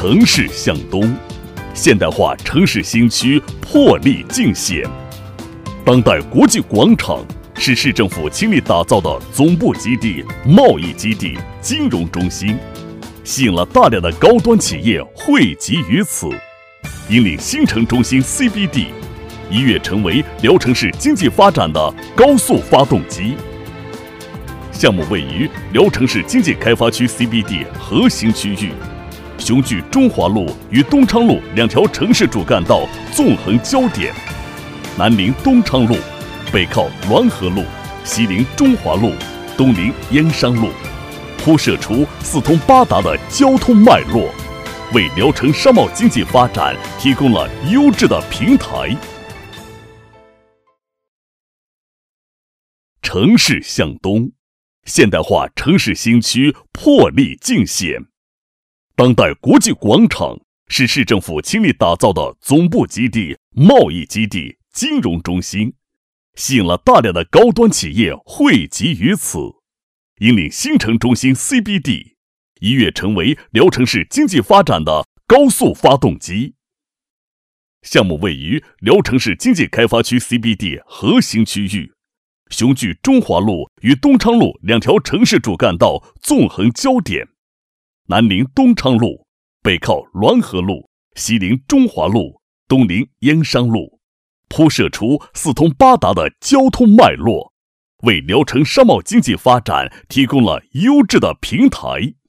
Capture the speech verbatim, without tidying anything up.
城市向东，现代化城市新区破例进显。当代国际广场是市政府倾力打造的总部基地、贸易基地、金融中心，吸引了大量的高端企业汇集于此，引领新城中心 C B D 一跃成为聊城市经济发展的高速发动机。项目位于聊城市经济开发区 C B D 核心区域，雄踞中华路与东昌路两条城市主干道纵横交点，南临东昌路，北靠滦河路，西临中华路，东临燕山路，铺设出四通八达的交通脉络，为聊城商贸经济发展提供了优质的平台。城市向东，现代化城市新区破例进显。当代国际广场是市政府倾力打造的总部基地、贸易基地、金融中心，吸引了大量的高端企业汇集于此，引领新城中心 C B D 一跃成为聊城市经济发展的高速发动机。项目位于聊城市经济开发区 C B D 核心区域，雄踞中华路与东昌路两条城市主干道纵横交点，南临东昌路，北靠滦河路，西临中华路，东临燕山路，铺设出四通八达的交通脉络，为聊城商贸经济发展提供了优质的平台。